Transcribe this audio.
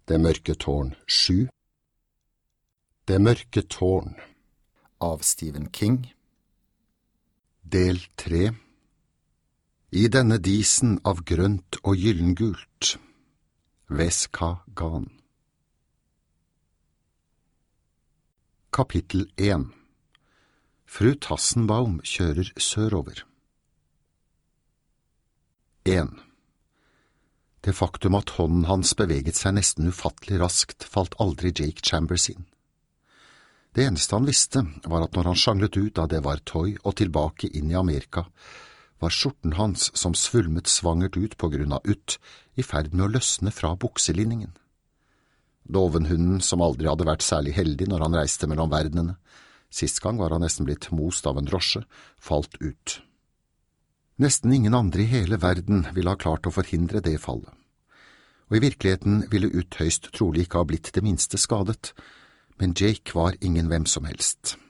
Det mørke tårn 7. Det mørke tårn av Stephen King. Del 3. I denne disen av grønt og gyllengult. Veska Gan. Kapittel 1. Fru Tassenbaum kjører sørover. 1. Det faktum at hånden hans beveget seg nesten ufattelig raskt, falt aldri Jake Chambers inn. Det eneste han visste var at når han sjanglet ut av det var tøy og tilbake inn i Amerika, var skjorten hans som svulmet svangert ut på grunn av i ferd med å løsne fra bukselinningen. Dovenhunden, som aldri hadde vært særlig heldig når han reiste mellom verdenene, sist gang var han nesten blitt most av en drosje, falt ut. Nesten ingen andre i hele verden ville ha klart å forhindre det fallet. Og i virkeligheten ville høyst trolig ikke ha blitt det minste skadet, men Jake var ingen hvem som helst.